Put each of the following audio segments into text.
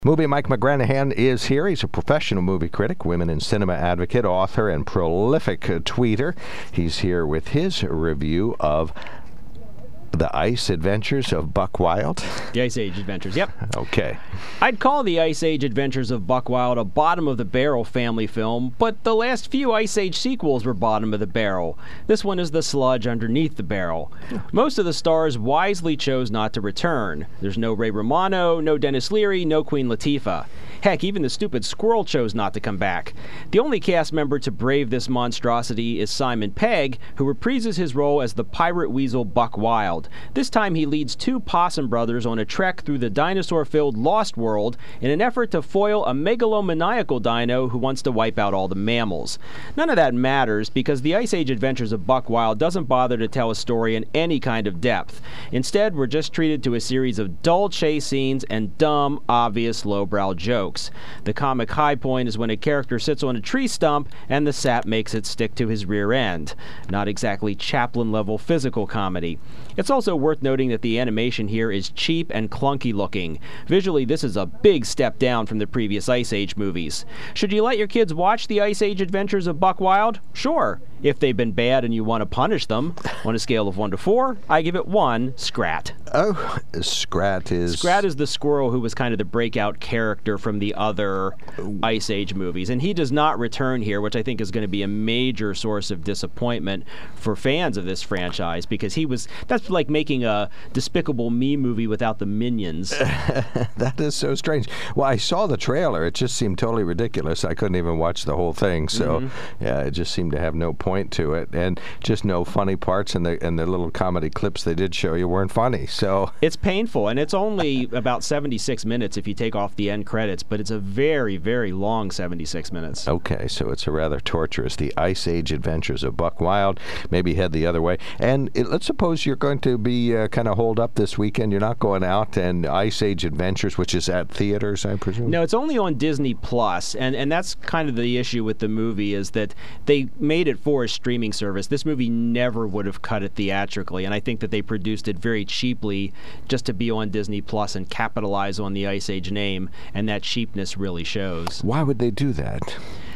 Movie Mike McGranahan is here. He's a professional movie critic, women in cinema advocate, author, and prolific tweeter. He's here with his review of The Ice Adventures of Buck Wild. The Ice Age Adventures, yep. Okay. I'd call The Ice Age Adventures of Buck Wild a bottom-of-the-barrel family film, but the last few Ice Age sequels were bottom of the barrel. This one is the sludge underneath the barrel. Most of the stars wisely chose not to return. There's no Ray Romano, no Dennis Leary, no Queen Latifah. Heck, even the stupid squirrel chose not to come back. The only cast member to brave this monstrosity is Simon Pegg, who reprises his role as the pirate weasel Buck Wild. This time he leads two possum brothers on a trek through the dinosaur-filled Lost World in an effort to foil a megalomaniacal dino who wants to wipe out all the mammals. None of that matters because the Ice Age Adventures of Buck Wild doesn't bother to tell a story in any kind of depth. Instead, we're just treated to a series of dull chase scenes and dumb, obvious lowbrow jokes. The comic high point is when a character sits on a tree stump and the sap makes it stick to his rear end. Not exactly Chaplin-level physical comedy. It's also worth noting that the animation here is cheap and clunky looking. Visually, this is a big step down from the previous Ice Age movies. Should you let your kids watch the Ice Age Adventures of Buck Wild? Sure. If they've been bad and you want to punish them, on a scale of 1 to 4, I give it 1 Scrat. Oh, Scrat is... Scrat is the squirrel who was kind of the breakout character from the other Ice Age movies. And he does not return here, which I think is going to be a major source of disappointment for fans of this franchise, because that's like making a Despicable Me movie without the Minions. That is so strange. Well, I saw the trailer. It just seemed totally ridiculous. I couldn't even watch the whole thing. So, yeah, it just seemed to have no point to it, and just no funny parts, and the little comedy clips they did show you weren't funny. So it's painful, and it's only about 76 minutes if you take off the end credits, but it's a very, very long 76 minutes. Okay, so it's a rather torturous. The Ice Age Adventures of Buck Wild. Maybe head the other way. And let's suppose you're going to be kind of holed up this weekend. You're not going out, and Ice Age Adventures, which is at theaters, I presume? No, it's only on Disney Plus, and that's kind of the issue with the movie, is that they made it for a streaming service. This movie never would have cut it theatrically, and I think that they produced it very cheaply just to be on Disney Plus and capitalize on the Ice Age name, and that cheapness really shows. Why would they do that?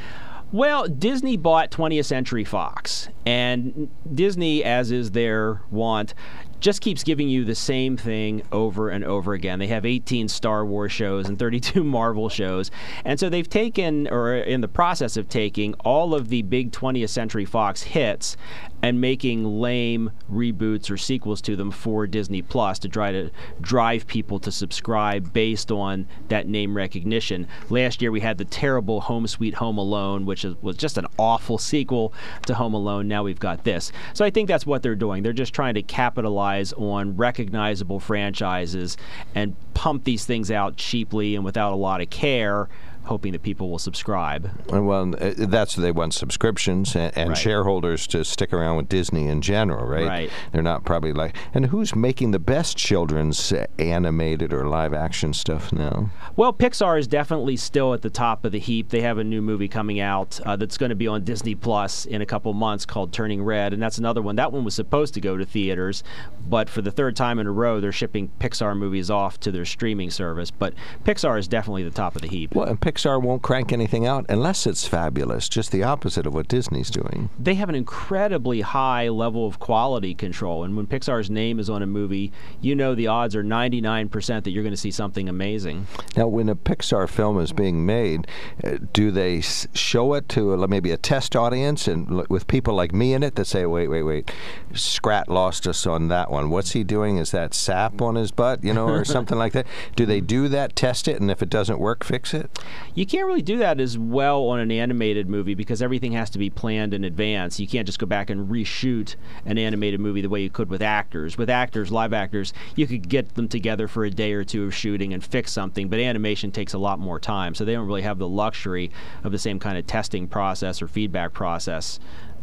Well, Disney bought 20th Century Fox, and Disney, as is their wont, just keeps giving you the same thing over and over again. They have 18 Star Wars shows and 32 Marvel shows, and so they've taken, or are in the process of taking, all of the big 20th Century Fox hits and making lame reboots or sequels to them for Disney Plus to try to drive people to subscribe based on that name recognition. Last year we had the terrible Home Sweet Home Alone, which was just an awful sequel to Home Alone. Now we've got this. So I think that's what they're doing. They're just trying to capitalize on recognizable franchises and pump these things out cheaply and without a lot of care, hoping that people will subscribe. Well, they want subscriptions and right. Shareholders to stick around with Disney in general, right? Right. They're not probably like... And who's making the best children's animated or live-action stuff now? Well, Pixar is definitely still at the top of the heap. They have a new movie coming out that's going to be on Disney Plus in a couple months called Turning Red, and that's another one. That one was supposed to go to theaters, but for the third time in a row, they're shipping Pixar movies off to their streaming service. But Pixar is definitely the top of the heap. Well, and Pixar won't crank anything out unless it's fabulous, just the opposite of what Disney's doing. They have an incredibly high level of quality control, and when Pixar's name is on a movie, you know the odds are 99% that you're going to see something amazing. Now, when a Pixar film is being made, do they show it to maybe a test audience and with people like me in it that say, wait, Scrat lost us on that one. What's he doing? Is that sap on his butt, or something like that? Do they do that, test it, and if it doesn't work, fix it? You can't really do that as well on an animated movie because everything has to be planned in advance. You can't just go back and reshoot an animated movie the way you could with actors. With actors, live actors, you could get them together for a day or two of shooting and fix something, but animation takes a lot more time, so they don't really have the luxury of the same kind of testing process or feedback process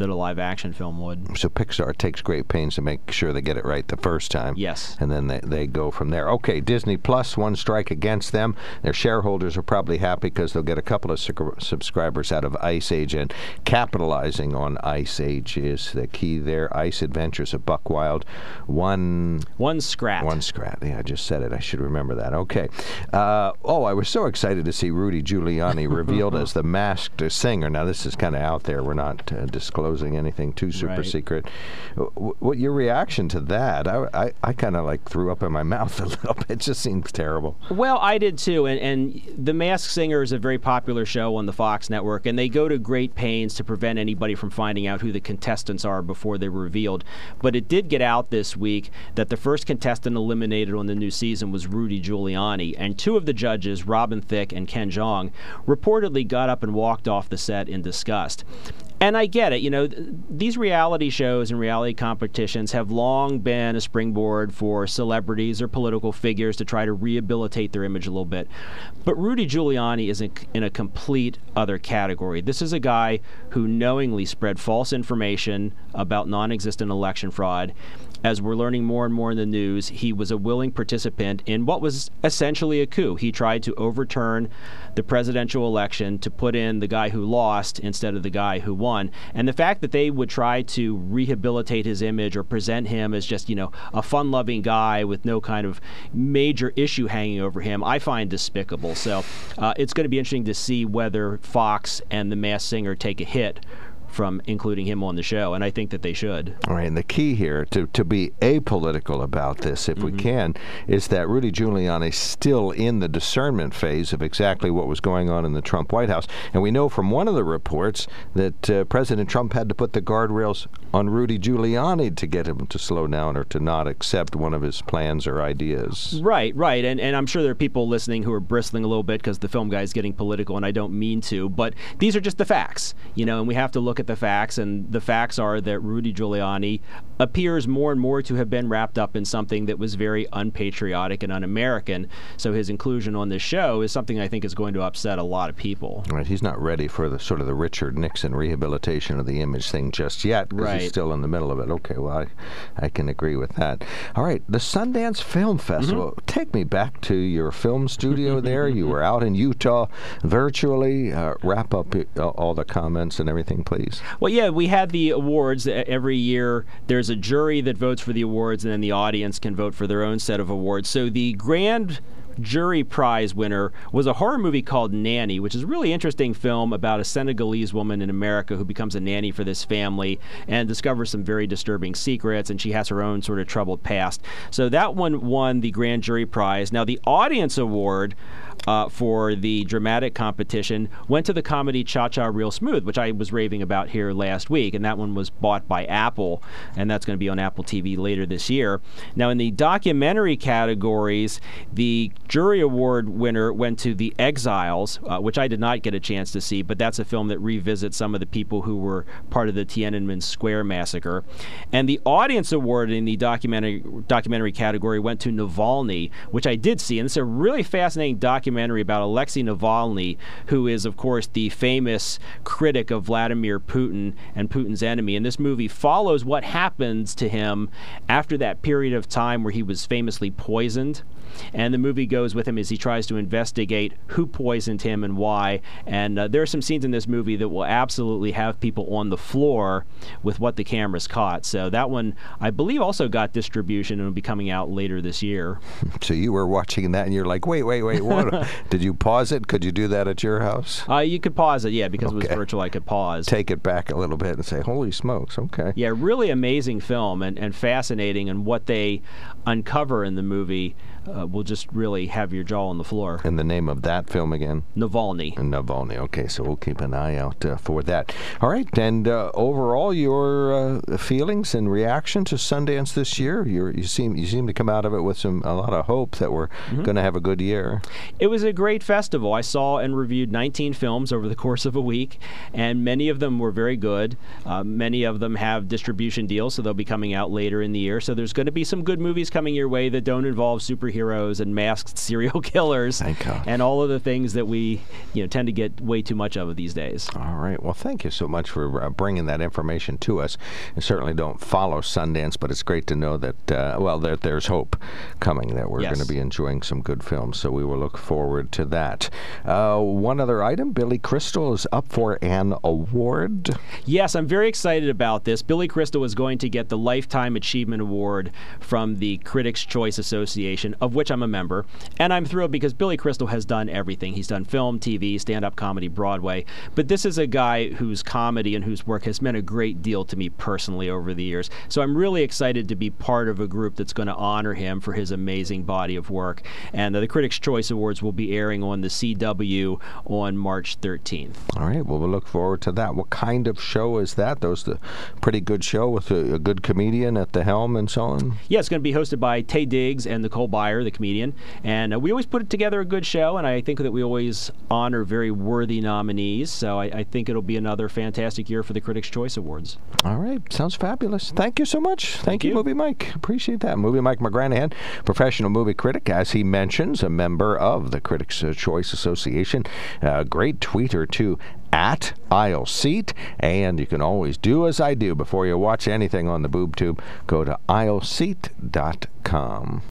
that a live-action film would. So Pixar takes great pains to make sure they get it right the first time. Yes. And then they go from there. Okay, Disney Plus, one strike against them. Their shareholders are probably happy because they'll get a couple of subscribers out of Ice Age, and capitalizing on Ice Age is the key there. Ice Adventures of Buck Wild. One Scrat. Yeah, I just said it. I should remember that. Okay. I was so excited to see Rudy Giuliani revealed as the Masked Singer. Now, this is kind of out there. We're not disclosing anything too super secret. What your reaction to that? I kind of like threw up in my mouth a little bit. It just seems terrible. Well, I did too. And The Masked Singer is a very popular show on the Fox network, and they go to great pains to prevent anybody from finding out who the contestants are before they're revealed. But it did get out this week that the first contestant eliminated on the new season was Rudy Giuliani, and two of the judges, Robin Thicke and Ken Jeong, reportedly got up and walked off the set in disgust. And I get it. These reality shows and reality competitions have long been a springboard for celebrities or political figures to try to rehabilitate their image a little bit. But Rudy Giuliani is in a complete other category. This is a guy who knowingly spread false information about non-existent election fraud. As we're learning more and more in the news, he was a willing participant in what was essentially a coup. He tried to overturn the presidential election to put in the guy who lost instead of the guy who won. And the fact that they would try to rehabilitate his image or present him as just, a fun-loving guy with no kind of major issue hanging over him, I find despicable. So it's going to be interesting to see whether Fox and The Masked Singer take a hit from including him on the show, and I think that they should. All right, and the key here, to be apolitical about this, if we can, is that Rudy Giuliani is still in the discernment phase of exactly what was going on in the Trump White House. And we know from one of the reports that President Trump had to put the guardrails on Rudy Giuliani to get him to slow down or to not accept one of his plans or ideas. Right. And I'm sure there are people listening who are bristling a little bit because the film guy is getting political, and I don't mean to, but these are just the facts, and we have to look at the facts, and the facts are that Rudy Giuliani appears more and more to have been wrapped up in something that was very unpatriotic and un-American. So his inclusion on this show is something I think is going to upset a lot of people. Right, he's not ready for the sort of the Richard Nixon rehabilitation of the image thing just yet, because he's still in the middle of it. Okay, well, I can agree with that. All right, the Sundance Film Festival. Take me back to your film studio there. You were out in Utah virtually. Wrap up all the comments and everything, please. Well, yeah, we had the awards. Every year there's a jury that votes for the awards, and then the audience can vote for their own set of awards. So the grand jury prize winner was a horror movie called Nanny, which is a really interesting film about a Senegalese woman in America who becomes a nanny for this family and discovers some very disturbing secrets, and she has her own sort of troubled past. So that one won the grand jury prize. Now, the audience award for the dramatic competition went to the comedy Cha-Cha Real Smooth, which I was raving about here last week, and that one was bought by Apple, and that's going to be on Apple TV later this year. Now, in the documentary categories, the jury award winner went to The Exiles, which I did not get a chance to see, but that's a film that revisits some of the people who were part of the Tiananmen Square massacre. And the audience award in the documentary category went to Navalny, which I did see, and it's a really fascinating documentary about Alexei Navalny, who is, of course, the famous critic of Vladimir Putin and Putin's enemy. And this movie follows what happens to him after that period of time where he was famously poisoned. And the movie goes with him as he tries to investigate who poisoned him and why. And there are some scenes in this movie that will absolutely have people on the floor with what the cameras caught. So that one, I believe, also got distribution and will be coming out later this year. So you were watching that and you're like, wait, what? Did you pause it? Could you do that at your house? You could pause it, yeah, because it was virtual. I could pause. Take it back a little bit and say, holy smokes, okay. Yeah, really amazing film and fascinating, and what they uncover in the movie will just really have your jaw on the floor. And the name of that film again? Navalny. Navalny. Okay, so we'll keep an eye out for that. All right, and overall, your feelings and reaction to Sundance this year? You seem to come out of it with a lot of hope that we're going to have a good year. It was a great festival. I saw and reviewed 19 films over the course of a week, and many of them were very good. Many of them have distribution deals, so they'll be coming out later in the year. So there's going to be some good movies coming your way that don't involve superheroes superheroes and masked serial killers, Thank God. and all of the things that we tend to get way too much of these days. All right. Well, thank you so much for bringing that information to us. I certainly don't follow Sundance, but it's great to know that, that there's hope coming, that we're Yes. going to be enjoying some good films, so we will look forward to that. One other item, Billy Crystal is up for an award. Yes, I'm very excited about this. Billy Crystal is going to get the Lifetime Achievement Award from the Critics' Choice Association, of which I'm a member. And I'm thrilled because Billy Crystal has done everything. He's done film, TV, stand-up comedy, Broadway. But this is a guy whose comedy and whose work has meant a great deal to me personally over the years. So I'm really excited to be part of a group that's going to honor him for his amazing body of work. And the Critics' Choice Awards will be airing on the CW on March 13th. All right. Well, we'll look forward to that. What kind of show is that? Those the pretty good show with a good comedian at the helm and so on? Yeah, it's going to be hosted by Taye Diggs and Nicole Byer, the comedian. And we always put together a good show, and I think that we always honor very worthy nominees. So I think it'll be another fantastic year for the Critics' Choice Awards. All right. Sounds fabulous. Thank you so much. Thank you, you. Movie Mike. Appreciate that. Movie Mike McGranahan, professional movie critic, as he mentions, a member of the Critics' Choice Association. Great tweeter, too, at Aisle Seat. And you can always do as I do before you watch anything on the BoobTube. Go to aisleseat.com.